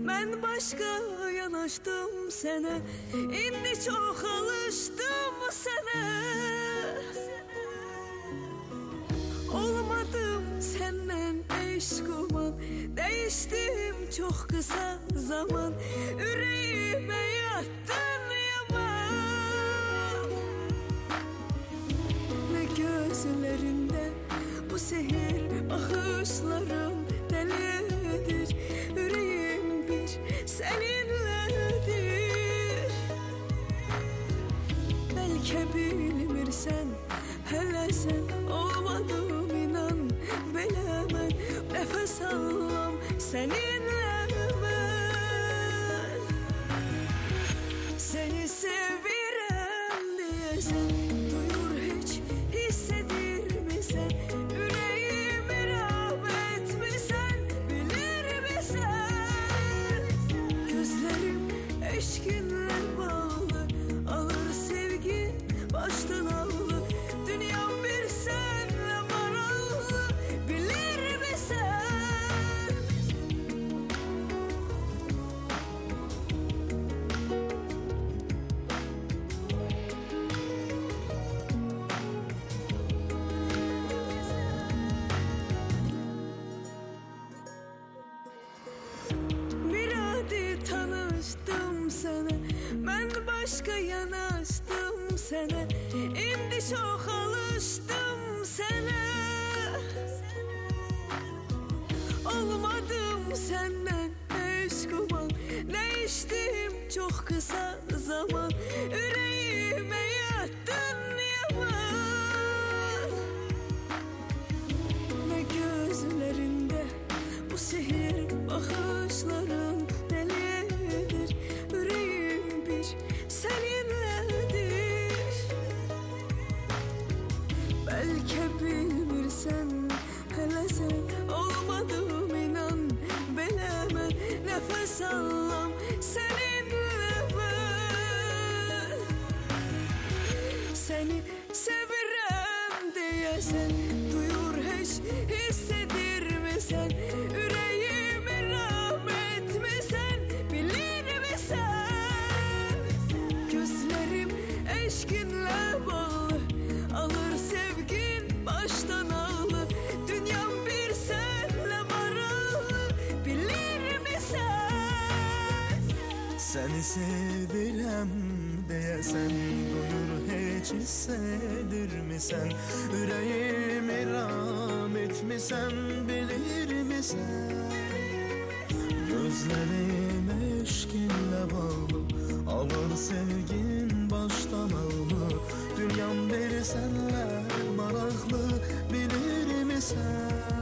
Ben başka yanaştım sana, indi çok alıştım sana. Olmadım senden eşkuman, değiştim çok kısa zaman. Yüreğime yattın yaman. Ne gözlerinde bu sehir bakışların delidir. Yüreğim bir seninledir. Belki bilmirsen, hele sen olmadım inan. Bilemem nefes alam seninle ben. Seni sevirem diyesen, duyur hiç hissedir misin? Yüreğimi rağbet misin, bilir misin? Gözlerim eşkinle bağlı, alır sevgi baştan aldı. Dünyam bir senle maralı, bilir misin? Bir adi tanıştım sana, ben başka yanaştım sana. İndi çok alıştım sana. Olmadım senden eşkuman, değiştim çok kısa zaman. Yüreğime yattın yaman. Ne gözlerinde bu sihir bakışların delidir. Yüreğim bir seninledir. Belki bilmirsen, hele sen olmadım inan. Bilemem nefes alam seninle ben. Seni sevirem diyesen, duyur hiç hissedir misin? Yüreğime rahmet misin, bilir misin? Gözlerim eşkinle bağlı, alır sevgin baştan ağlı. Dünyam bir senle maralı, bilir misin? Seni sevirem diyesen, duyur hiç hissedir misin? Yüreğimi rahmet misin, bilir misin? Gözlerim eşkinle bağlı, alır sevgin baştan ağlı. Dünyam bir senle maraklı, bilir misin?